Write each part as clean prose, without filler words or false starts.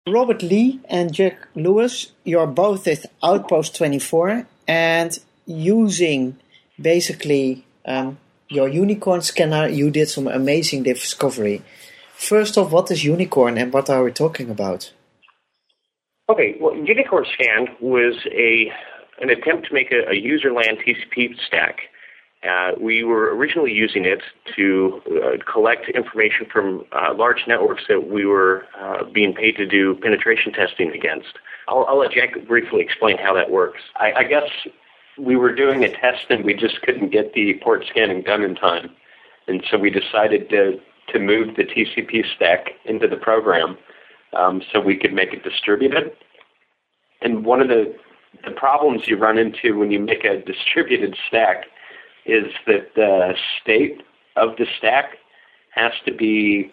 Robert Lee and Jack Lewis, you're both at Outpost 24 and using basically your Unicorn scanner, you did some amazing discovery. First off, what is Unicorn and what are we talking about? Okay, well, Unicorn Scan was an attempt to make a user-land TCP stack. We were originally using it to collect information from large networks that we were being paid to do penetration testing against. I'll let Jack briefly explain how that works. I guess we were doing a test and we just couldn't get the port scanning done in time. And so we decided to move the TCP stack into the program so we could make it distributed. And one of the problems you run into when you make a distributed stack is that the state of the stack has to be,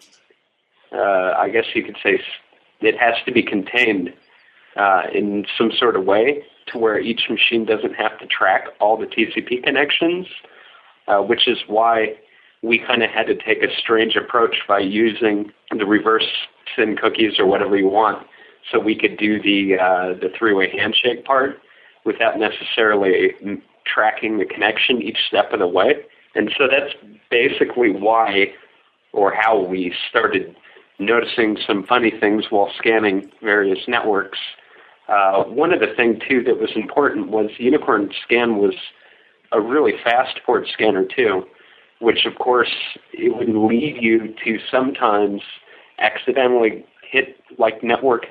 I guess you could say, it has to be contained in some sort of way to where each machine doesn't have to track all the TCP connections, which is why we kind of had to take a strange approach by using the reverse SYN cookies or whatever you want so we could do the three-way handshake part without necessarily tracking the connection each step of the way. And so that's basically why or how we started noticing some funny things while scanning various networks. One of the things, too, that was important was Unicorn Scan was a really fast port scanner, too, which, of course, it would lead you to sometimes accidentally hit like network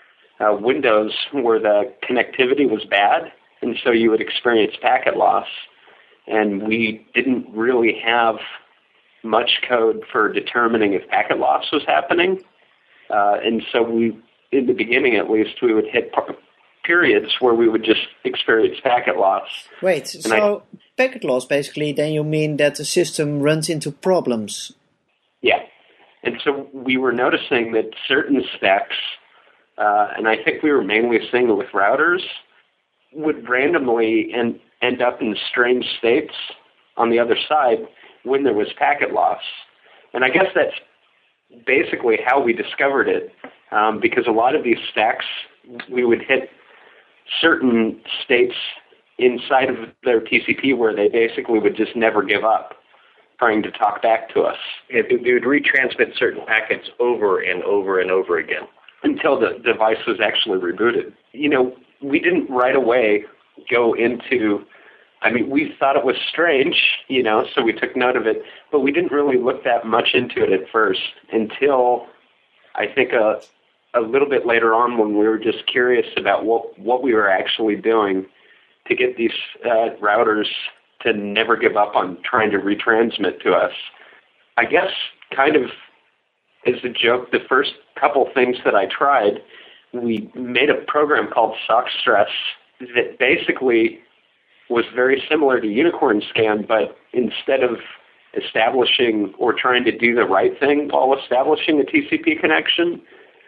windows where the connectivity was bad, and so you would experience packet loss. And we didn't really have much code for determining if packet loss was happening. And so we, in the beginning at least, we would hit periods where we would just experience packet loss. Wait, so packet loss, basically, then you mean that the system runs into problems? Yeah. And so we were noticing that certain stacks, and I think we were mainly seeing it with routers, would randomly end up in strange states on the other side when there was packet loss. And I guess that's basically how we discovered it, because a lot of these stacks, we would hit certain states inside of their TCP where they basically would just never give up trying to talk back to us. They would retransmit certain packets over and over and over again until the device was actually rebooted. You know, we didn't right away go into, I mean, we thought it was strange, you know, so we took note of it, but we didn't really look that much into it at first until I think a little bit later on when we were just curious about what we were actually doing to get these routers to never give up on trying to retransmit to us. I guess kind of as a joke, the first couple things that I tried, we made a program called SockStress that basically was very similar to Unicorn Scan, but instead of establishing or trying to do the right thing while establishing a TCP connection,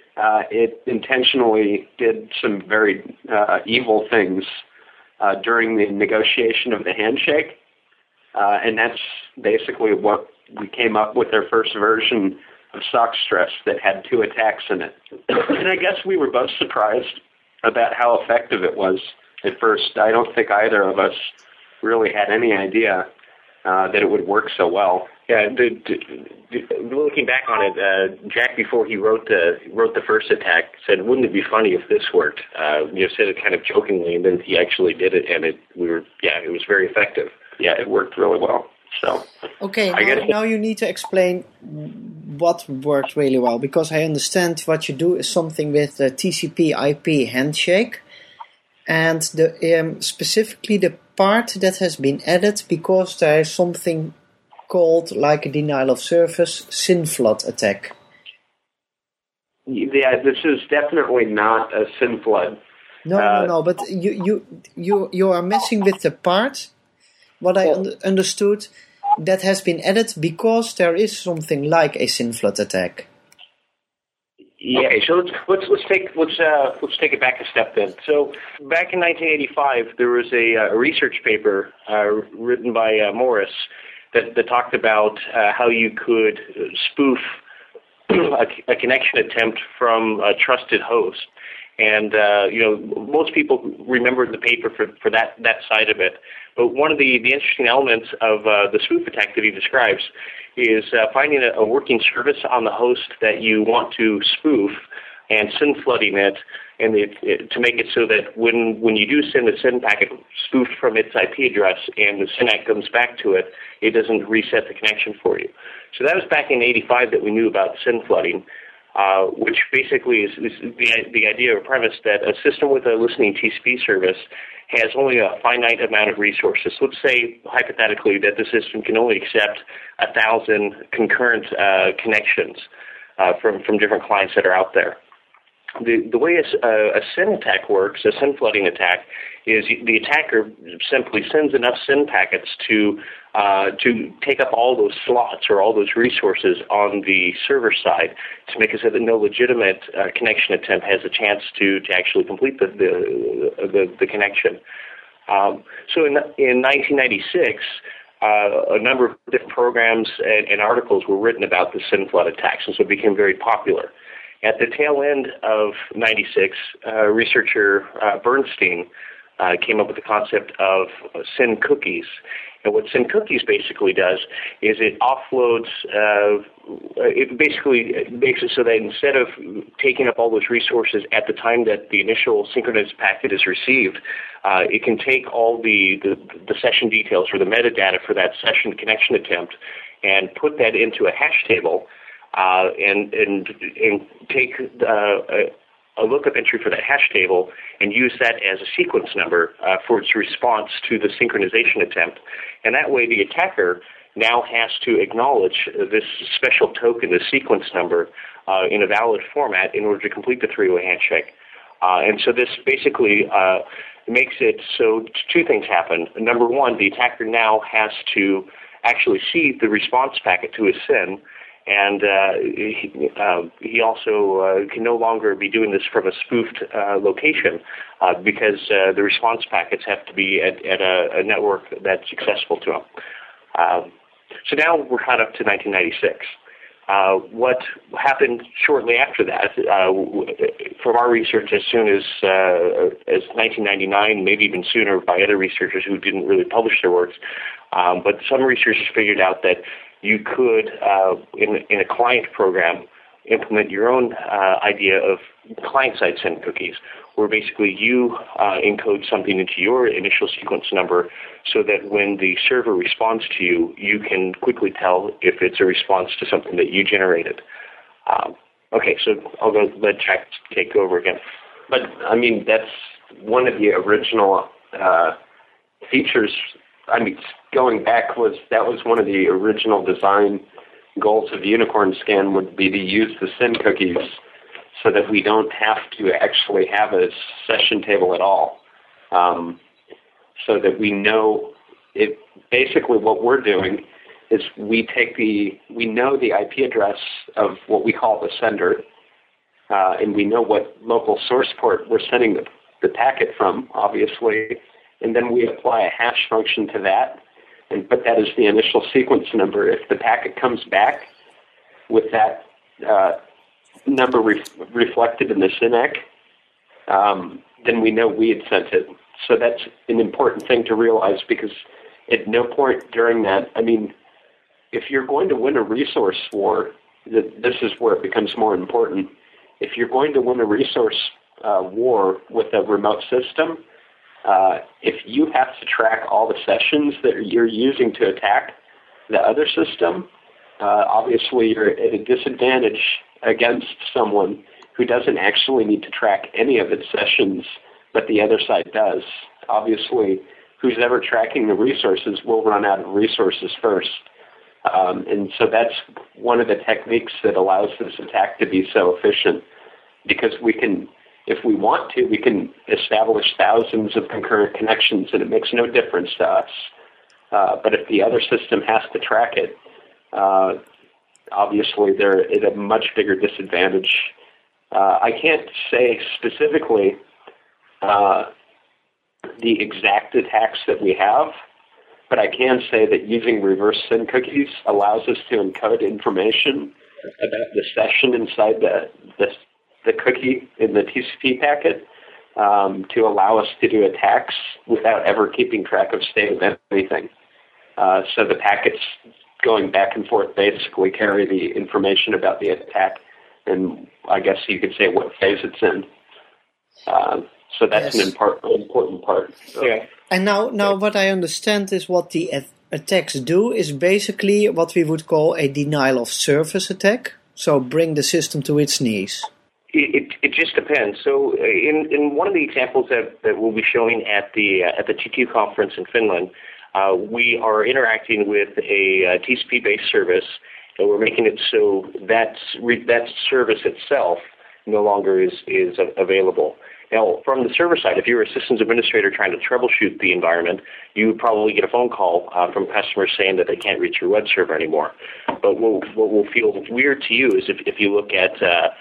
it intentionally did some very evil things during the negotiation of the handshake. And that's basically what we came up with our first version of SockStress that had 2 attacks in it. And I guess we were both surprised about how effective it was at first. I don't think either of us really had any idea that it would work so well. Yeah, looking back on it, Jack, before he wrote the first attack, said, "Wouldn't it be funny if this worked?" Said it kind of jokingly, and then he actually did it, and it was very effective. Yeah, it worked really well. So okay, now you need to explain what worked really well, because I understand what you do is something with the TCP/IP handshake, and specifically the part that has been added because there is something called, like a denial of service, SYN flood attack. Yeah, this is definitely not a SYN flood. No, but you are messing with the part, what I understood, that has been added because there is something like a SYN flood attack. Yeah. Okay, so let's take it back a step then. So back in 1985, there was a research paper written by Morris that talked about how you could spoof a connection attempt from a trusted host. And, most people remember the paper for that side of it. But one of the interesting elements of the spoof attack that he describes is finding a working service on the host that you want to spoof and SYN flooding it, and to make it so that when you do send a SYN packet spoofed from its IP address and the SYNACT comes back to it, it doesn't reset the connection for you. So that was back in '85 that we knew about SYN flooding. Which basically is the idea or premise that a system with a listening TCP service has only a finite amount of resources. Let's say, hypothetically, that the system can only accept 1,000 concurrent connections from different clients that are out there. The way a SYN attack works, a SYN flooding attack, is the attacker simply sends enough SYN packets to take up all those slots or all those resources on the server side to make it so that no legitimate connection attempt has a chance to actually complete the connection. So in 1996, a number of different programs and articles were written about the SYN flood attacks, and so it became very popular. At the tail end of '96, researcher Bernstein came up with the concept of SYN cookies. And what SYN cookies basically does is it offloads, it basically makes it so that instead of taking up all those resources at the time that the initial synchronous packet is received, it can take all the session details or the metadata for that session connection attempt and put that into a hash table. And take a lookup entry for that hash table and use that as a sequence number for its response to the synchronization attempt. And that way the attacker now has to acknowledge this special token, the sequence number, in a valid format in order to complete the three-way handshake. And so this basically makes it so two things happen. Number one, the attacker now has to actually see the response packet to his SYN, and he also can no longer be doing this from a spoofed location because the response packets have to be at a network that's accessible to him. So now we're caught up to 1996. What happened shortly after that, from our research as soon as 1999, maybe even sooner by other researchers who didn't really publish their works, but some researchers figured out that you could, in a client program, implement your own idea of client-side SYN cookies, where basically you encode something into your initial sequence number so that when the server responds to you, you can quickly tell if it's a response to something that you generated. Okay, so I'll let Jack take over again. But, I mean, that's one of the original features. I mean, going back, that was one of the original design goals of Unicorn Scan would be to use the SYN cookies so that we don't have to actually have a session table at all. So that we know it. Basically, what we're doing is we know the IP address of what we call the sender, and we know what local source port we're sending the packet from, obviously. And then we apply a hash function to that and put that as the initial sequence number. If the packet comes back with that number reflected in the SYNAC, then we know we had sent it. So that's an important thing to realize, because at no point during that, I mean, if you're going to win a resource war, this is where it becomes more important. If you're going to win a resource war with a remote system, if you have to track all the sessions that you're using to attack the other system, obviously you're at a disadvantage against someone who doesn't actually need to track any of its sessions, but the other side does. Obviously, who's ever tracking the resources will run out of resources first. And so that's one of the techniques that allows this attack to be so efficient, because we can, if we want to, we can establish thousands of concurrent connections, and it makes no difference to us. But if the other system has to track it, obviously they're at a much bigger disadvantage. I can't say specifically the exact attacks that we have, but I can say that using reverse SYN cookies allows us to encode information about the session inside the cookie in the TCP packet to allow us to do attacks without ever keeping track of state of anything. So the packets going back and forth basically carry the information about the attack, and I guess you could say what phase it's in. So that's an important part. Yeah. And now what I understand is what the attacks do is basically what we would call a denial of service attack. So bring the system to its knees. It just depends. So in one of the examples that we'll be showing at the TTU conference in Finland, we are interacting with a TCP-based service, and we're making it so that service itself no longer is available. Now, from the server side, if you're a systems administrator trying to troubleshoot the environment, you would probably get a phone call from customers saying that they can't reach your web server anymore. But what will feel weird to you is if you look at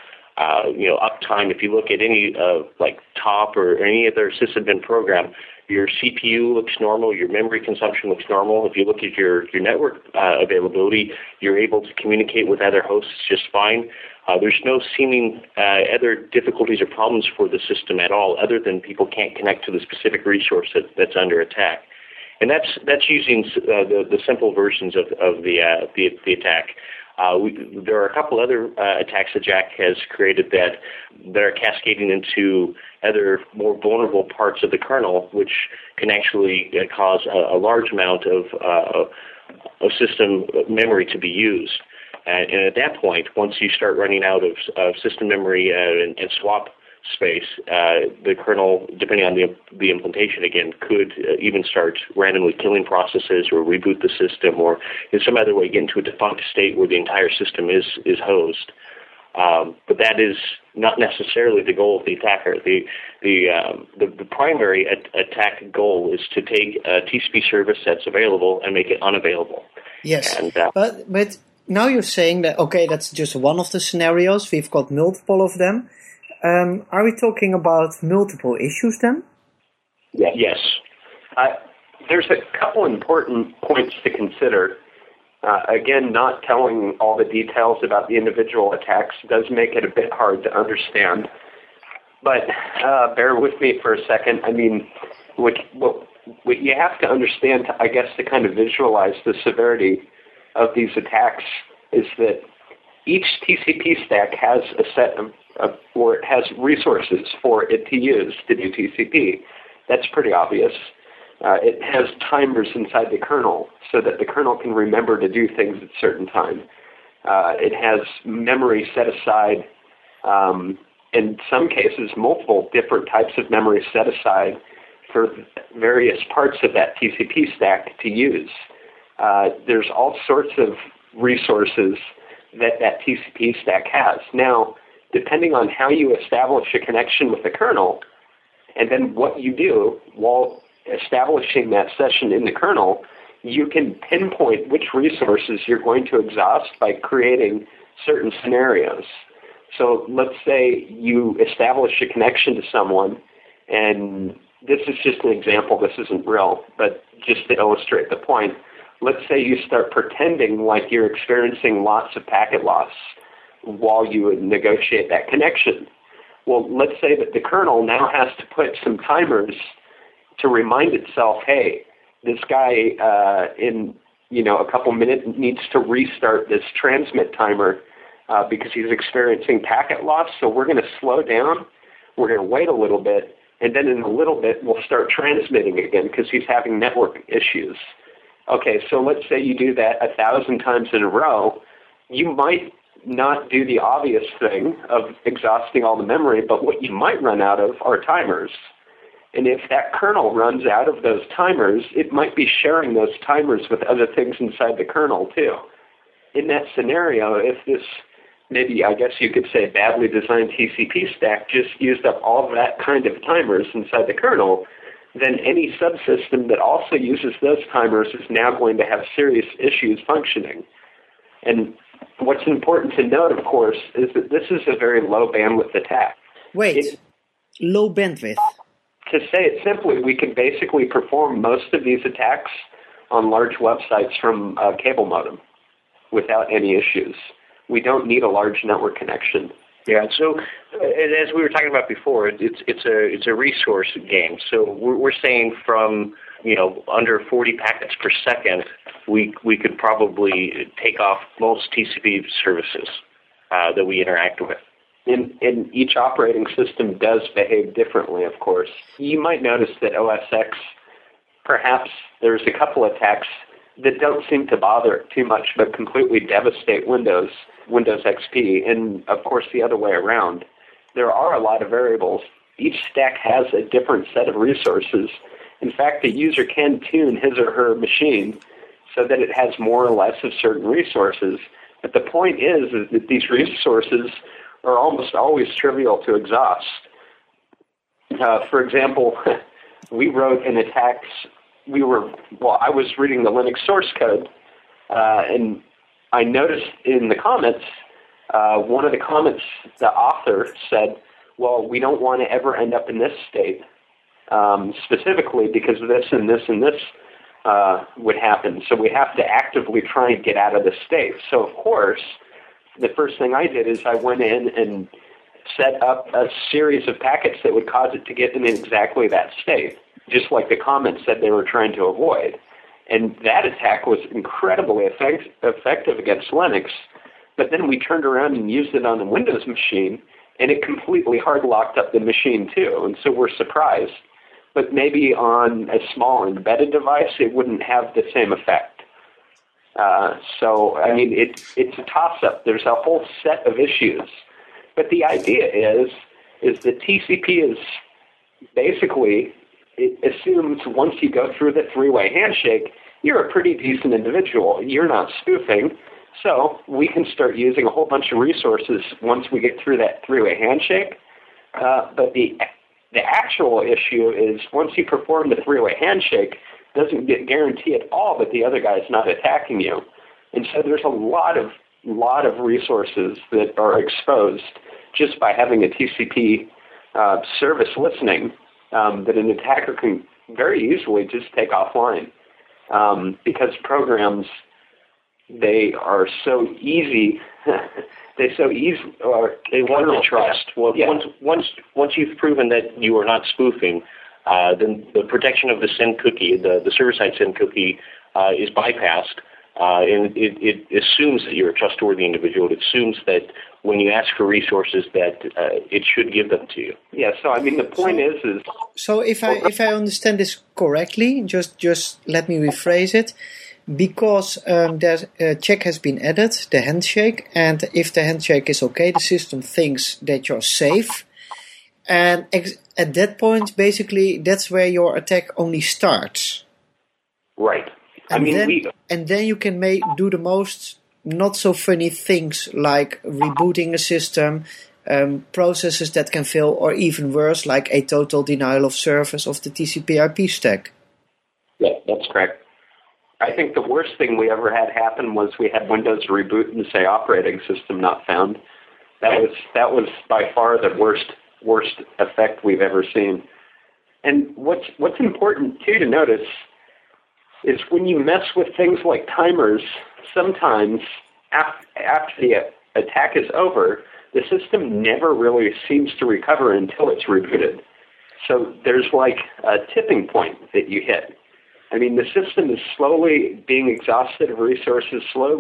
uptime, if you look at any like TOP or any other sysadmin program, your CPU looks normal, your memory consumption looks normal. If you look at your network availability, you're able to communicate with other hosts just fine. There's no seeming other difficulties or problems for the system at all, other than people can't connect to the specific resource that's under attack. And that's using the simple versions of the attack. There are a couple other attacks that Jack has created that are cascading into other more vulnerable parts of the kernel, which can actually cause a large amount of system memory to be used. And at that point, once you start running out of system memory and swap space, the kernel, depending on the implementation, again, could even start randomly killing processes or reboot the system, or in some other way get into a defunct state where the entire system is hosed. But that is not necessarily the goal of the attacker. The primary attack goal is to take a TCP service that's available and make it unavailable. Yes, and, but now you're saying that, okay, that's just one of the scenarios. We've got multiple of them. Are we talking about multiple issues then? Yeah. Yes. There's a couple important points to consider. Again, not telling all the details about the individual attacks does make it a bit hard to understand. But bear with me for a second. I mean, what you have to understand, I guess, to kind of visualize the severity of these attacks is that each TCP stack has a set of or it has resources for it to use to do TCP. That's pretty obvious. It has timers inside the kernel so that the kernel can remember to do things at certain time. It has memory set aside, in some cases, multiple different types of memory set aside for various parts of that TCP stack to use. There's all sorts of resources that TCP stack has. Now, depending on how you establish a connection with the kernel, and then what you do while establishing that session in the kernel, you can pinpoint which resources you're going to exhaust by creating certain scenarios. So let's say you establish a connection to someone, and this is just an example, this isn't real, but just to illustrate the point, let's say you start pretending like you're experiencing lots of packet loss while you negotiate that connection. Well, let's say that the kernel now has to put some timers to remind itself, hey, this guy in a couple minutes needs to restart this transmit timer because he's experiencing packet loss, so we're going to slow down, we're going to wait a little bit, and then in a little bit we'll start transmitting again because he's having network issues. Okay, so let's say you do that 1,000 times in a row, you might not do the obvious thing of exhausting all the memory, but what you might run out of are timers. And if that kernel runs out of those timers, it might be sharing those timers with other things inside the kernel too. In that scenario, if this, maybe I guess you could say badly designed TCP stack just used up all of that kind of timers inside the kernel, then any subsystem that also uses those timers is now going to have serious issues functioning. And what's important to note, of course, is that this is a very low bandwidth attack. Wait, low bandwidth? To say it simply, we can basically perform most of these attacks on large websites from a cable modem without any issues. we don't need a large network connection. Yeah, so as we were talking about before, it's a resource game. So we're saying from under 40 packets per second, we could probably take off most TCP services that we interact with. And each operating system does behave differently, of course. You might notice that OS X, perhaps there's a couple attacks that don't seem to bother it too much, but completely devastate Windows XP, and of course the other way around. There are a lot of variables. Each stack has a different set of resources. In fact, the user can tune his or her machine so that it has more or less of certain resources. But the point is that these resources are almost always trivial to exhaust. For example, we wrote an attack. I was reading the Linux source code, and I noticed in the comments, one of the comments, the author said, well, we don't want to ever end up in this state, specifically because this and this and this would happen. So we have to actively try and get out of this state. So, of course, the first thing I did is I went in and set up a series of packets that would cause it to get in exactly that state, just like the comments said they were trying to avoid. And that attack was incredibly effective against Linux. But then we turned around and used it on a Windows machine, and it completely hard-locked up the machine too. And so we're surprised. But maybe on a small embedded device, it wouldn't have the same effect. So, I mean, it's a toss-up. There's a whole set of issues. But the idea is that TCP is basically, it assumes once you go through the three-way handshake, you're a pretty decent individual. You're not spoofing. So we can start using a whole bunch of resources once we get through that three-way handshake. But the actual issue is once you perform the three-way handshake, it doesn't guarantee at all that the other guy's not attacking you. And so there's a lot of resources that are exposed just by having a TCP service listening that an attacker can very easily just take offline because programs, they are so easy. They want to trust. Well, yeah. Once you've proven that you are not spoofing, then the protection of the send cookie, the server-side send cookie, is bypassed, and it assumes that you're a trustworthy individual. It assumes that when you ask for resources, that it should give them to you. Yeah. So I mean, the point is. So if I understand this correctly, just let me rephrase it. Because there's a check has been added, the handshake, and if the handshake is okay, the system thinks that you're safe. And at that point, basically, that's where your attack only starts. Right. And then you can do the most not so funny things like rebooting a system, processes that can fail, or even worse, like a total denial of service of the TCP/IP stack. Yeah, that's correct. I think the worst thing we ever had happen was we had Windows reboot and say operating system not found. That was by far the worst effect we've ever seen. And what's important too to notice is when you mess with things like timers, sometimes after the attack is over, the system never really seems to recover until it's rebooted. So there's like a tipping point that you hit. I mean, the system is slowly being exhausted of resources,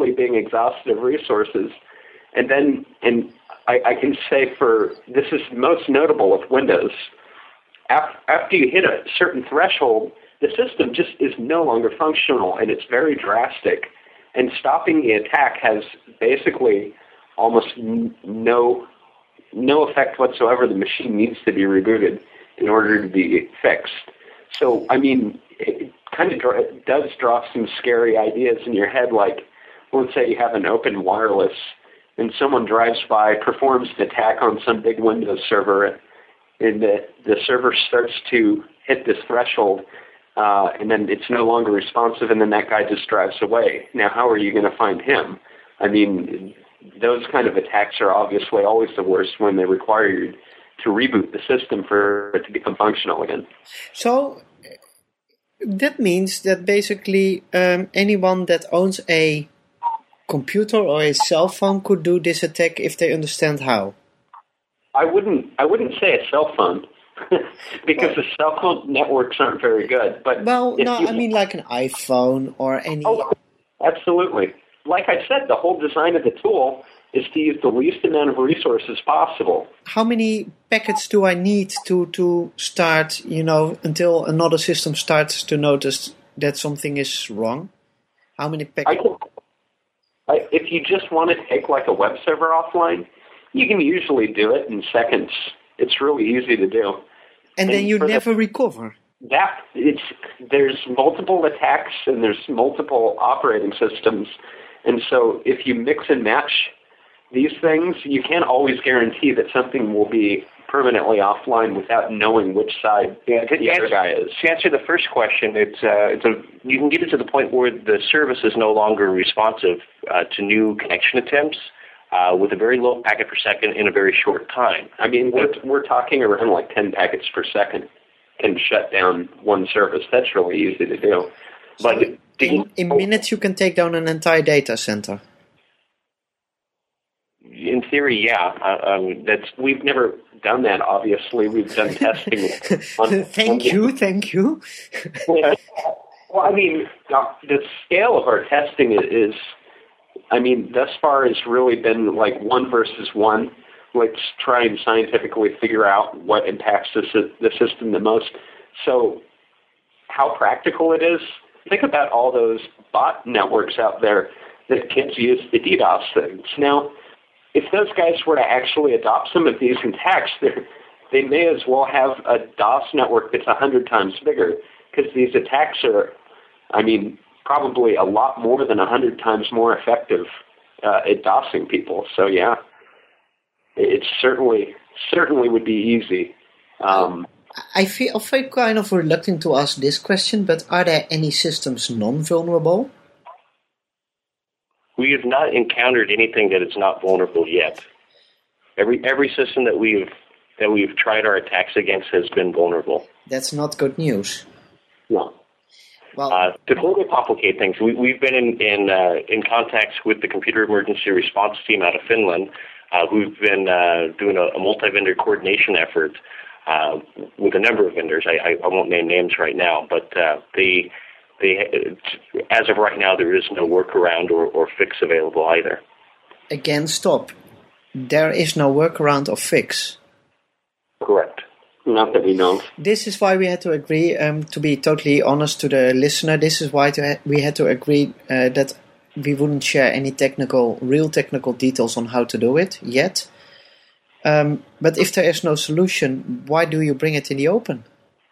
and then, I can say this is most notable with Windows, after you hit a certain threshold, the system just is no longer functional, and it's very drastic, and stopping the attack has basically almost no effect whatsoever. The machine needs to be rebooted in order to be fixed. So, I mean, it kind of does draw some scary ideas in your head, like, let's say you have an open wireless and someone drives by, performs an attack on some big Windows server, and the server starts to hit this threshold, and then it's no longer responsive, and then that guy just drives away. Now, how are you going to find him? I mean, those kind of attacks are obviously always the worst when they require you to reboot the system for it to become functional again. So that means that basically anyone that owns a computer or a cell phone could do this attack if they understand how? I wouldn't say a cell phone because the cell phone networks aren't very good. But I mean like an iPhone or any. Oh, absolutely. Like I said, the whole design of the tool is to use the least amount of resources possible. How many packets do I need to start, until another system starts to notice that something is wrong? How many packets? If you just want to take like a web server offline, you can usually do it in seconds. It's really easy to do. And then you never recover. There's multiple attacks and there's multiple operating systems. And so if you mix and match these things, you can't always guarantee that something will be permanently offline without knowing which side the other guy is. To answer the first question, you can get it to the point where the service is no longer responsive to new connection attempts with a very low packet per second in a very short time. I mean, we're talking around like 10 packets per second can shut down one service. That's really easy to do. But in minutes, you can take down an entire data center. In theory, yeah. We've never done that. Obviously, we've done testing. Thank you. Well, I mean, the scale of our testing is, thus far has really been like 1 versus 1. Let's try and scientifically figure out what impacts the system the most. So, how practical it is. Think about all those bot networks out there that kids use to DDoS things. Now, if those guys were to actually adopt some of these attacks, they may as well have a DOS network that's 100 times bigger, because these attacks are, probably a lot more than 100 times more effective at DOSing people. So, yeah, it certainly would be easy. I feel kind of reluctant to ask this question, but are there any systems non-vulnerable? We have not encountered anything that is not vulnerable yet. Every system that we've tried our attacks against has been vulnerable. That's not good news. No. Well, to further complicate things, we've been in contacts with the Computer Emergency Response Team out of Finland, who've been doing a multi-vendor coordination effort with a number of vendors. I won't name names right now, but they as of right now, there is no workaround or fix available either. Again, stop. There is no workaround or fix. Correct. Not that we know. This is why we had to agree, to be totally honest to the listener, this is why we had to agree that we wouldn't share any real technical details on how to do it yet. But if there is no solution, why do you bring it in the open?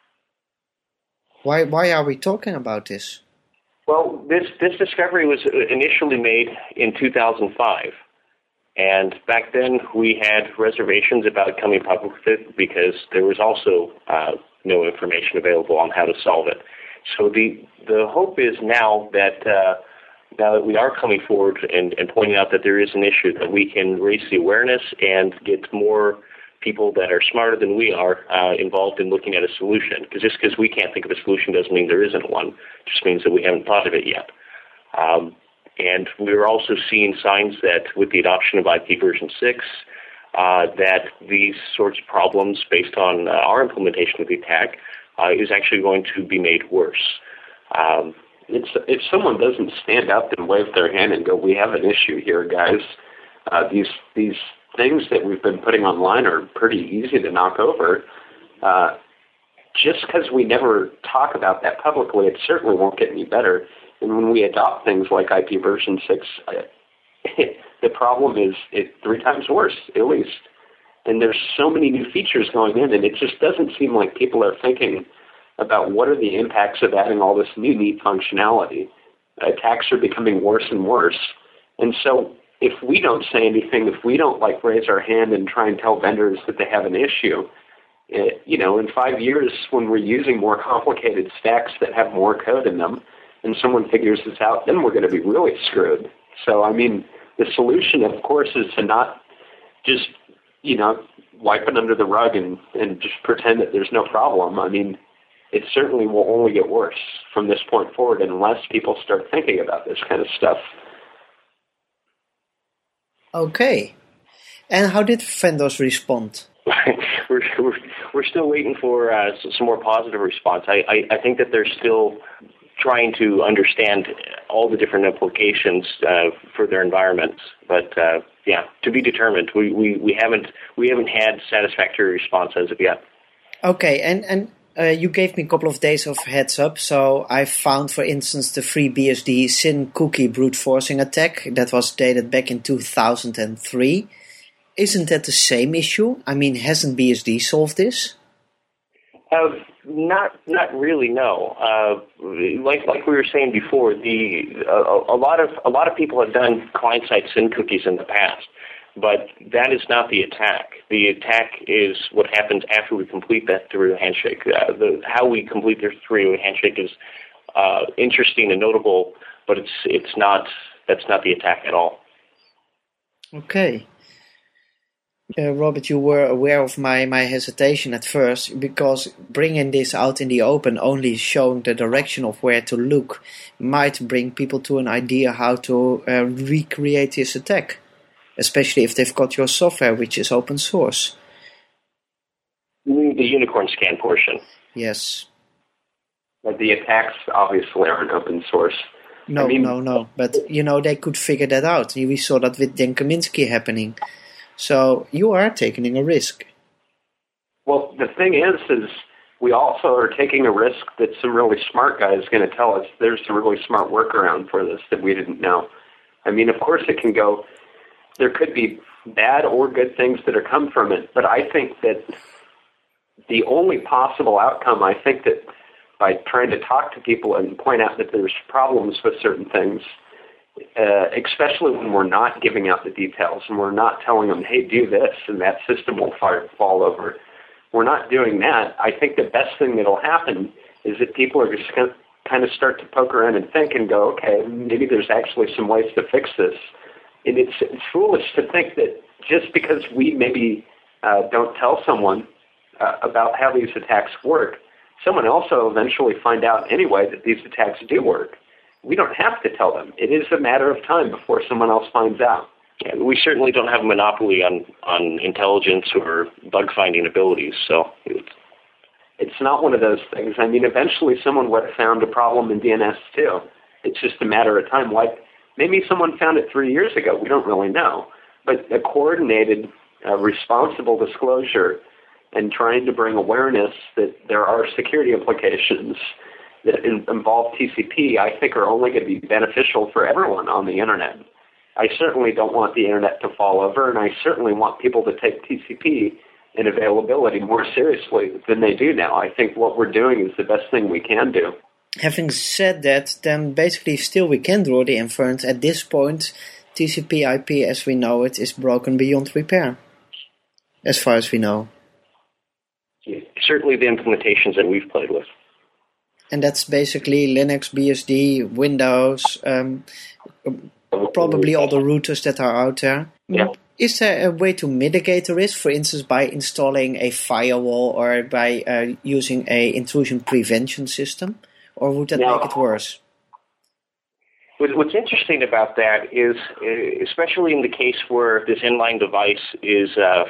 Why are we talking about this? Well, this discovery was initially made in 2005. And back then, we had reservations about coming public with it because there was also no information available on how to solve it. So the hope is now that we are coming forward and pointing out that there is an issue, that we can raise the awareness and get more people that are smarter than we are involved in looking at a solution. Because just because we can't think of a solution doesn't mean there isn't one. It just means that we haven't thought of it yet. And we're also seeing signs that with the adoption of IP version 6, that these sorts of problems based on our implementation of the attack is actually going to be made worse. If someone doesn't stand up and wave their hand and go, "We have an issue here, guys," these things that we've been putting online are pretty easy to knock over. Just because we never talk about that publicly, it certainly won't get any better. And when we adopt things like IP version 6, the problem is 3 times worse, at least. And there's so many new features going in, and it just doesn't seem like people are thinking about what are the impacts of adding all this new neat functionality. Attacks are becoming worse and worse. And so if we don't say anything, if we don't raise our hand and try and tell vendors that they have an issue, in 5 years when we're using more complicated stacks that have more code in them, and someone figures this out, then we're going to be really screwed. So, the solution, of course, is to not just, wipe it under the rug and just pretend that there's no problem. It certainly will only get worse from this point forward unless people start thinking about this kind of stuff. Okay. And how did vendors respond? we're still waiting for some more positive response. I think that they're still trying to understand all the different implications for their environments. But to be determined. We haven't had satisfactory response as of yet. Okay, and you gave me a couple of days of heads up. So I found, for instance, the FreeBSD Syn cookie brute forcing attack that was dated back in 2003. Isn't that the same issue? I mean, hasn't BSD solved this? Not really. No. Like we were saying before, a lot of people have done client-side Syn cookies in the past, but that is not the attack. The attack is what happens after we complete that three-way handshake. How we complete the three-way handshake is interesting and notable, but it's not. That's not the attack at all. Okay. Robert, you were aware of my hesitation at first, because bringing this out in the open, only showing the direction of where to look, might bring people to an idea how to recreate this attack, especially if they've got your software, which is open source. You mean the unicorn scan portion? Yes. But the attacks obviously aren't open source. No. But, they could figure that out. We saw that with Dan Kaminsky happening. So you are taking a risk. Well, the thing is we also are taking a risk that some really smart guy is going to tell us there's a really smart workaround for this that we didn't know. I mean, of course it can go, there could be bad or good things that are come from it, but I think that the only possible outcome, I think that by trying to talk to people and point out that there's problems with certain things, especially when we're not giving out the details and we're not telling them, hey, do this and that system will fall over. We're not doing that. I think the best thing that will happen is that people are just going to kind of start to poke around and think and go, okay, maybe there's actually some ways to fix this. And it's foolish to think that just because we maybe don't tell someone about how these attacks work, someone else will eventually find out anyway that these attacks do work. We don't have to tell them. It is a matter of time before someone else finds out. Yeah, we certainly don't have a monopoly on intelligence or bug-finding abilities, so it's not one of those things. I mean, eventually someone would have found a problem in DNS too. It's just a matter of time. Like maybe someone found it 3 years ago. We don't really know. But a coordinated, responsible disclosure and trying to bring awareness that there are security implications that involve TCP, I think are only going to be beneficial for everyone on the Internet. I certainly don't want the Internet to fall over, and I certainly want people to take TCP and availability more seriously than they do now. I think what we're doing is the best thing we can do. Having said that, then basically still we can draw the inference. At this point, TCP IP as we know it is broken beyond repair, as far as we know. Certainly the implementations that we've played with. And that's basically Linux, BSD, Windows, probably all the routers that are out there. Yeah. Is there a way to mitigate the risk, for instance, by installing a firewall or by using a intrusion prevention system? Or would that make it worse? What's interesting about that is, especially in the case where this inline device is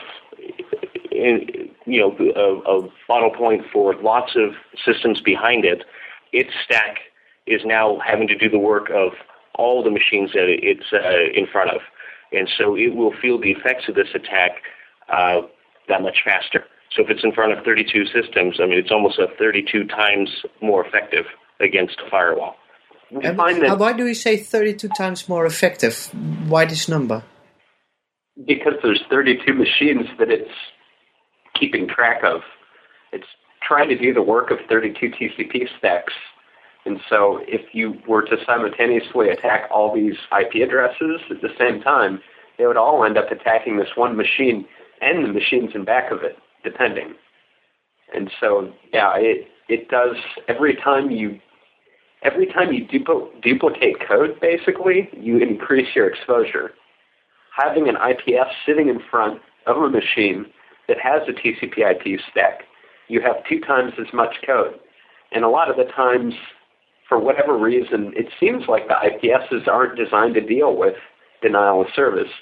a bottle point for lots of systems behind it, its stack is now having to do the work of all the machines that it's in front of. And so it will feel the effects of this attack that much faster. So if it's in front of 32 systems, I mean, it's almost 32 times more effective against a firewall. Why do we say 32 times more effective? Why this number? Because there's 32 machines that it's keeping track of. It's trying to do the work of 32 TCP stacks. And so if you were to simultaneously attack all these IP addresses at the same time, they would all end up attacking this one machine and the machines in back of it, depending. And so, yeah, it does every time you duplicate code, basically, you increase your exposure. Having an IPS sitting in front of a machine that has a TCP IP stack, you have 2 times as much code. And a lot of the times, for whatever reason, it seems like the IPSs aren't designed to deal with denial of service.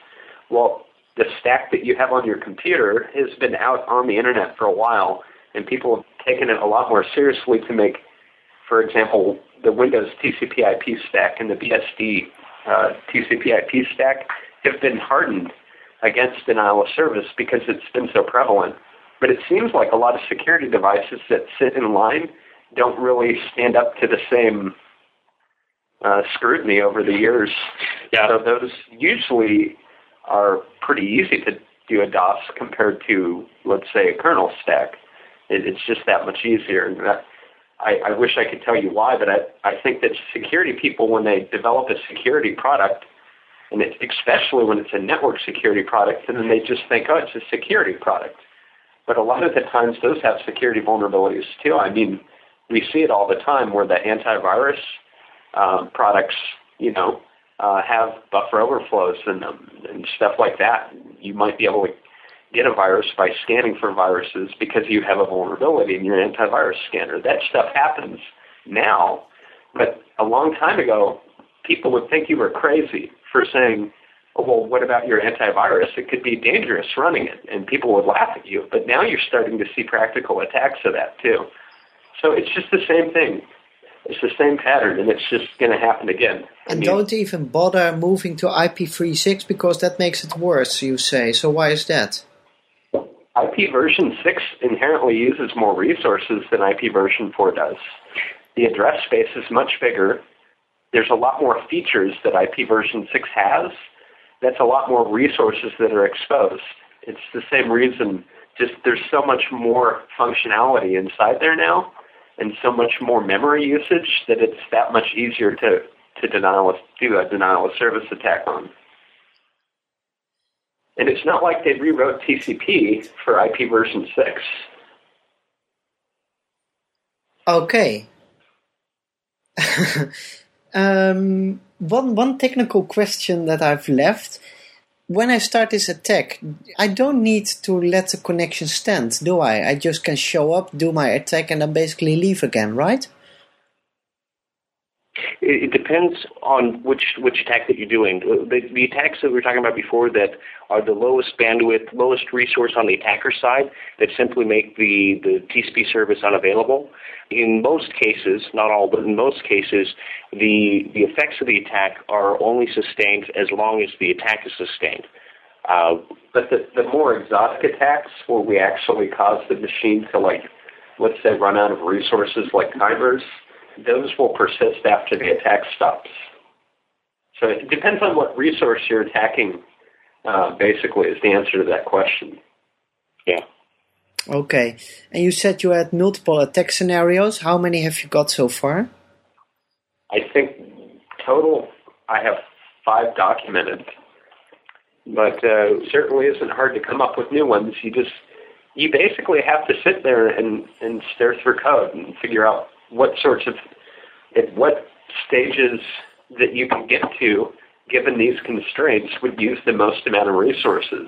Well, the stack that you have on your computer has been out on the internet for a while, and people have taken it a lot more seriously to make, for example, the Windows TCP/IP stack and the BSD TCP/IP stack have been hardened against denial of service because it's been so prevalent. But it seems like a lot of security devices that sit in line don't really stand up to the same scrutiny over the years. Yeah. So those usually are pretty easy to do a DOS compared to, let's say, a kernel stack. It's just that much easier. And I wish I could tell you why, but I think that security people, when they develop a security product, and especially when it's a network security product, and then they just think, oh, it's a security product. But a lot of the times those have security vulnerabilities too. I mean, we see it all the time where the antivirus products, have buffer overflows in them and stuff like that. You might be able to get a virus by scanning for viruses because you have a vulnerability in your antivirus scanner. That stuff happens now, but a long time ago, people would think you were crazy for saying, oh, well, what about your antivirus? It could be dangerous running it, and people would laugh at you. But now you're starting to see practical attacks of that too. So it's just the same thing. It's the same pattern, and it's just going to happen again. And don't even bother moving to IPv6 because that makes it worse, you say. So why is that? IP version 6 inherently uses more resources than IP version 4 does. The address space is much bigger. There's a lot more features that IP version 6 has. That's a lot more resources that are exposed. It's the same reason, just there's so much more functionality inside there now and so much more memory usage that it's that much easier to do a denial of service attack on. And it's not like they rewrote TCP for IP version 6. Okay. One technical question that I've left. When I start this attack, I don't need to let the connection stand, do I? I just can show up, do my attack, and then basically leave again, right? It depends on which attack that you're doing. The attacks that we were talking about before that are the lowest bandwidth, lowest resource on the attacker side that simply make the TCP service unavailable. In most cases, not all, but in most cases, the effects of the attack are only sustained as long as the attack is sustained. But the more exotic attacks where we actually cause the machine to, let's say, run out of resources like timers, those will persist after the attack stops. So it depends on what resource you're attacking, basically, is the answer to that question. Yeah. Okay. And you said you had multiple attack scenarios. How many have you got so far? I think total I have 5 documented. But certainly isn't hard to come up with new ones. You basically have to sit there and stare through code and figure out what sorts of, at what stages that you can get to, given these constraints, would use the most amount of resources.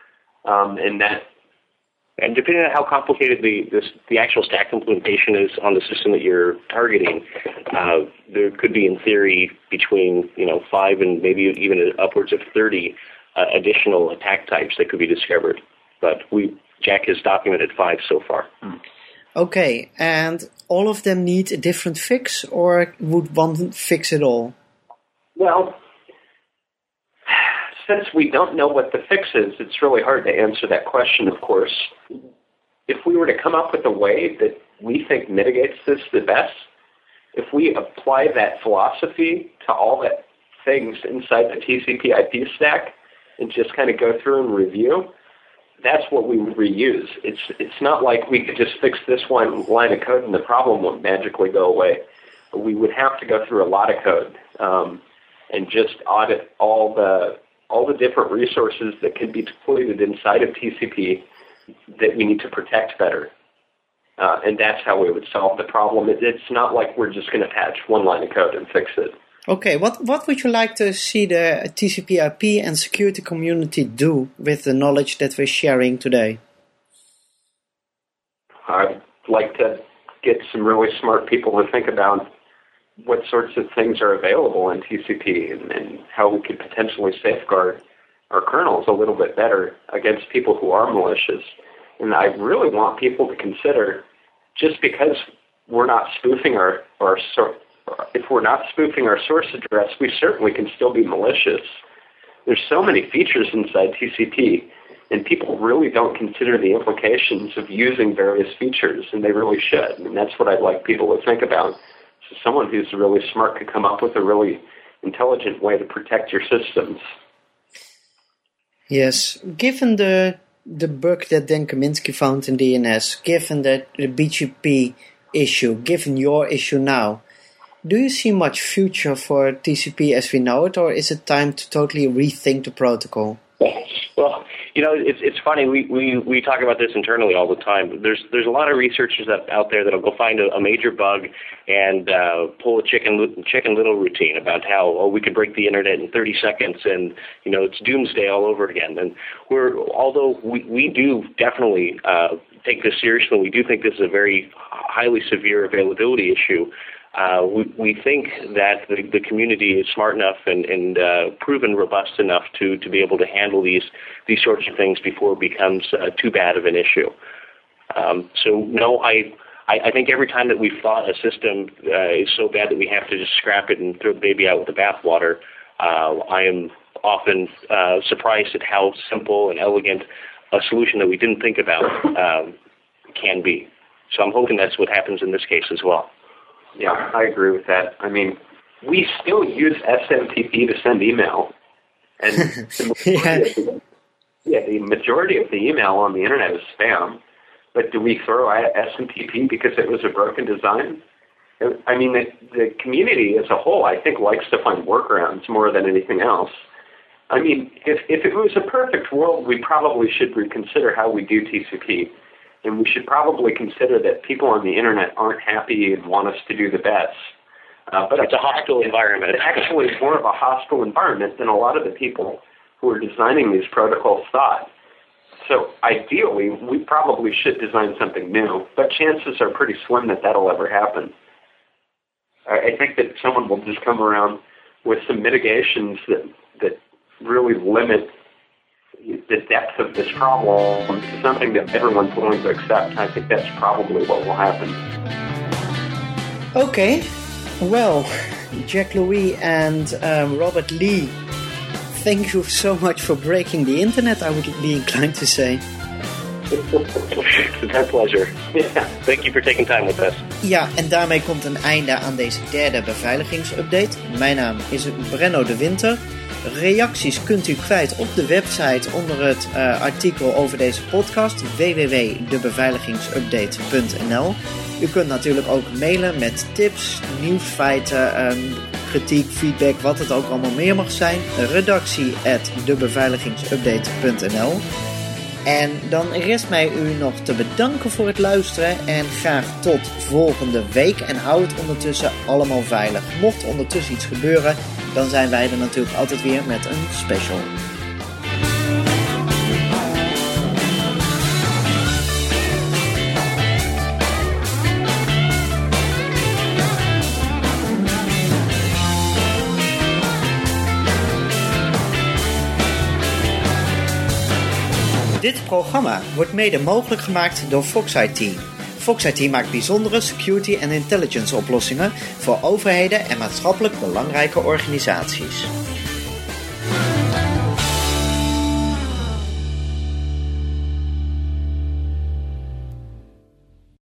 And depending on how complicated the actual stack implementation is on the system that you're targeting, there could be, in theory, between 5 and maybe even upwards of 30 additional attack types that could be discovered. But Jack has documented 5 so far. Okay, and all of them need a different fix, or would one fix it all? Well, since we don't know what the fix is, it's really hard to answer that question, of course. If we were to come up with a way that we think mitigates this the best, if we apply that philosophy to all the things inside the TCP/IP stack and just kind of go through and review, that's what we would reuse. It's not like we could just fix this one line of code and the problem would magically go away. We would have to go through a lot of code and just audit all the different resources that can be deployed inside of TCP that we need to protect better. And that's how we would solve the problem. It's not like we're just going to patch one line of code and fix it. Okay, what would you like to see the TCP/IP and security community do with the knowledge that we're sharing today? I'd like to get some really smart people to think about what sorts of things are available in TCP and how we could potentially safeguard our kernels a little bit better against people who are malicious. And I really want people to consider, just because we're not spoofing if we're not spoofing our source address, we certainly can still be malicious. There's so many features inside TCP, and people really don't consider the implications of using various features, and they really should. And that's what I'd like people to think about. So someone who's really smart could come up with a really intelligent way to protect your systems. Yes, given the bug that Dan Kaminsky found in DNS, given the BGP issue, given your issue now, do you see much future for TCP as we know it, or is it time to totally rethink the protocol? Well, it's funny. We talk about this internally all the time. There's a lot of researchers out there that'll go find a major bug and pull a chicken little routine about how we could break the internet in 30 seconds and it's doomsday all over again. And although we do definitely take this seriously, we do think this is a very highly severe availability issue. We think that the community is smart enough and proven robust enough to be able to handle these sorts of things before it becomes too bad of an issue. So no, I think every time that we've thought a system is so bad that we have to just scrap it and throw the baby out with the bathwater, I am often surprised at how simple and elegant a solution that we didn't think about can be. So I'm hoping that's what happens in this case as well. Yeah, I agree with that. I mean, we still use SMTP to send email. And the majority of the email on the internet is spam. But do we throw out SMTP because it was a broken design? I mean, the community as a whole, I think, likes to find workarounds more than anything else. I mean, if it was a perfect world, we probably should reconsider how we do TCP. And we should probably consider that people on the internet aren't happy and want us to do the best. But it's a hostile environment. It's actually more of a hostile environment than a lot of the people who are designing these protocols thought. So ideally, we probably should design something new, but chances are pretty slim that that'll ever happen. I think that someone will just come around with some mitigations that really limit the depth of this problem to something that everyone's willing to accept. I think that's probably what will happen. Okay, well, Jack Louis and Robert Lee, thank you so much for breaking the internet, I would be inclined to say. It's our pleasure. Yeah. Thank you for taking time with us. Ja, en daarmee komt een einde aan deze derde beveiligingsupdate. Mijn naam is Brenno de Winter. Reacties kunt u kwijt op de website onder het artikel over deze podcast www.debeveiligingsupdate.nl. U kunt natuurlijk ook mailen met tips, nieuwsfeiten, kritiek, feedback, wat het ook allemaal meer mag zijn. redactie@debeveiligingsupdate.nl. En dan rest mij u nog te bedanken voor het luisteren en graag tot volgende week. En hou het ondertussen allemaal veilig. Mocht ondertussen iets gebeuren, dan zijn wij er natuurlijk altijd weer met een special. Dit programma wordt mede mogelijk gemaakt door Fox IT. Fox IT maakt bijzondere security en intelligence oplossingen voor overheden en maatschappelijk belangrijke organisaties.